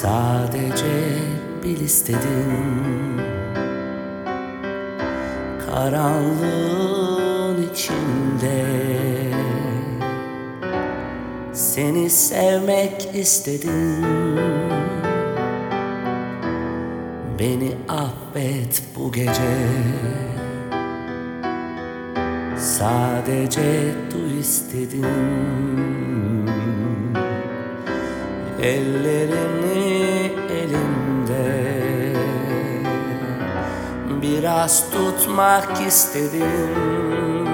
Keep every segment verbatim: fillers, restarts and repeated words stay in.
Sadece bil istedim, karanlığın içinde seni sevmek istedim. Beni affet bu gece, sadece duy istedim. Ellerini elimde biraz tutmak istedim.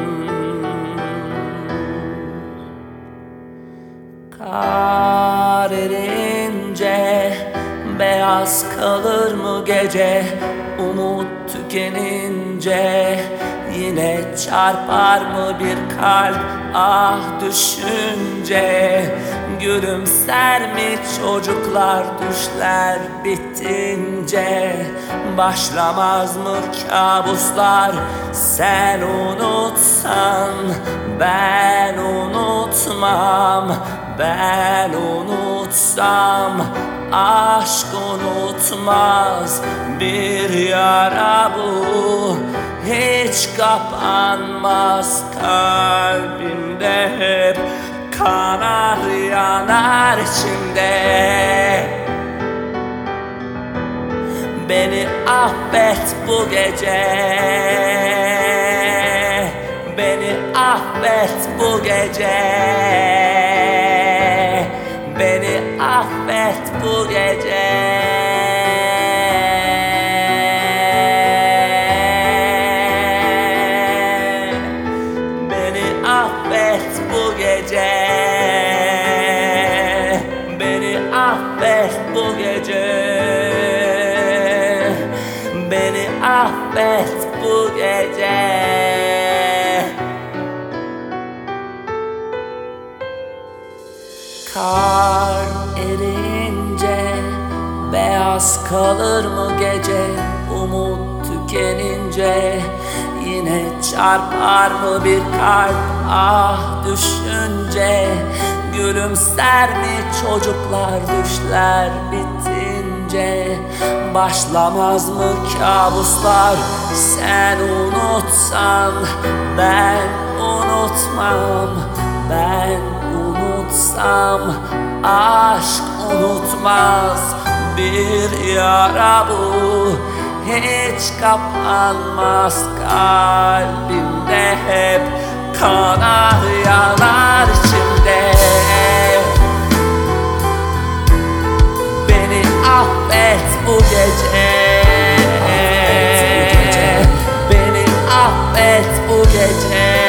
Kar erince beyaz kalır mı gece? Umut tükenince yine çarpar mı bir kalp ah düşünce? Gülümser mi çocuklar düşler bitince? Başlamaz mı kabuslar sen unutsan? Ben unutmam, ben unutsam aşk unutmaz. Bir yara bu, hiç kapanmaz. Kalbimde hep kanar yanar içimde. Beni affet bu gece, beni affet bu gece, beni affet bu gece. Beni affet bu gece, beni affet bu gece, beni affet bu gece. Kar erince beyaz kalır mı gece? Umut tükenince yine çarpar mı bir kalp ah düşünce? Gülümser mi çocuklar düşler bitince? Başlamaz mı kabuslar sen unutsan? Ben unutmam, ben unutsam aşk unutmaz. Bir yara bu, hiç kapanmaz. Kalbimde hep kanar yanar içimde. Beni affet bu gece, beni affet bu gece,